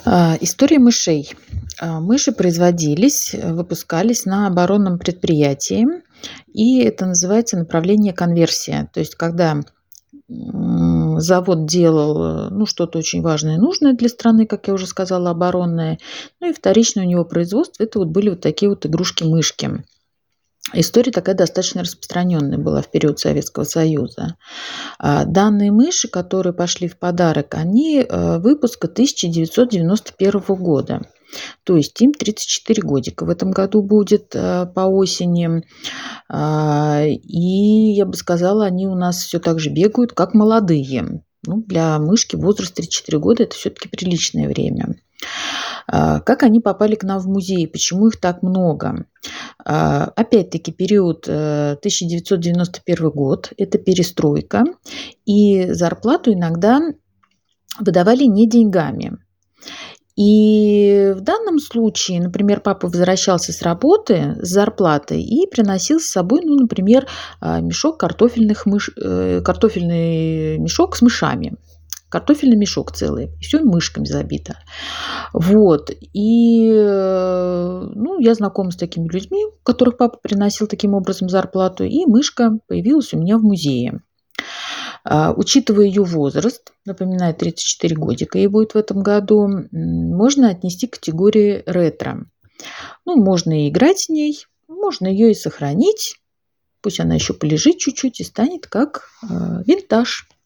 История мышей. Мыши производились, выпускались на оборонном предприятии, и это называется направление конверсия. То есть когда, завод делал, ну, что-то очень важное и нужное для страны, как я уже сказала, оборонное, ну и вторичное у него производство — это вот были вот такие вот игрушки-мышки. История такая достаточно распространенная была в период Советского Союза. Данные мыши, которые пошли в подарок, они, выпуска 1991 года. То есть им 34 годика в этом году будет, по осени. И я бы сказала, они у нас все так же бегают, как молодые. Ну, для мышки возраст 34 года — это все таки приличное время. Как они попали к нам в музей? Почему их так много? Опять-таки период, 1991 год — это перестройка, и зарплату иногда выдавали не деньгами. И в данном случае, например, папа возвращался с работы с зарплатой и приносил с собой, ну, например, картофельный мешок с мышами. Картофельный мешок целый, и всё мышками забито. Вот. И, ну, я знакома с такими людьми, которых папа приносил таким образом зарплату, и мышка появилась у меня в музее. Учитывая ее возраст, напоминаю, 34 годика ей будет в этом году, можно отнести к категории ретро. Ну, можно и играть с ней, можно ее и сохранить. Пусть она еще полежит чуть-чуть и станет как, винтаж.